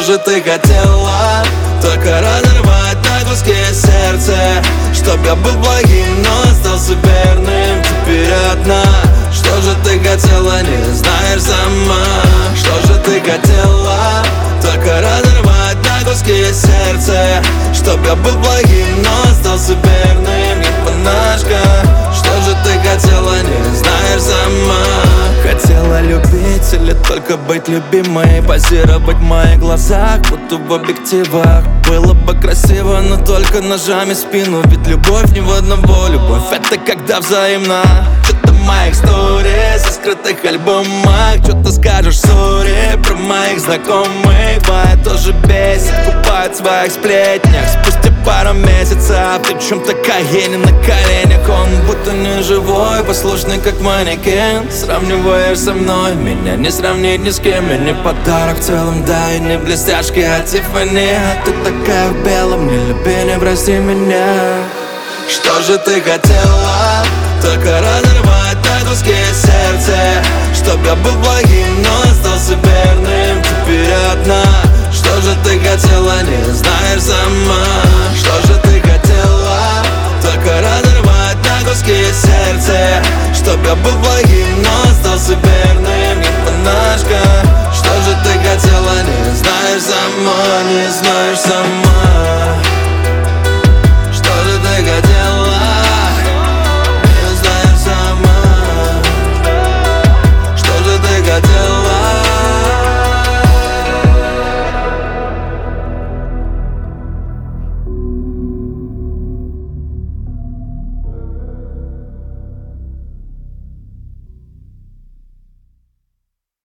же ты хотела? Только разорвать на куски сердце, чтоб я был благим, но остался верным. Теперь одна. Что же ты хотела, не знаешь сама? Что же ты хотела? Только разорвать на куски сердце, чтоб я был благим, но остался верным. Не монашка. Что же ты хотела, не знаешь сама? Хотела любить или только быть любимой? Позировать в моих глазах, будто в объективах. Было бы красиво, но только ножами в спину. Ведь любовь не в одного, любовь это когда взаимно. Что-то в моих сториз, из скрытых альбомах. Что ты скажешь, сори, про моих знакомых? Твоя тоже бесит, купает в своих сплетнях. Спустя пару месяцев ты в чем-то каене на коленях. Он будто не живой, послушный как манекен. Сравниваешь со мной, меня не сравнить ни с кем. Я не подарок в целом, да, и не блестяшки от Тиффани. А ты такая в белом, не люби, не прости меня. Что же ты хотела? Только разорвать на куски сердце, чтоб я был благим, но остался верным. Теперь одна. Что же ты хотела, не знаешь сама?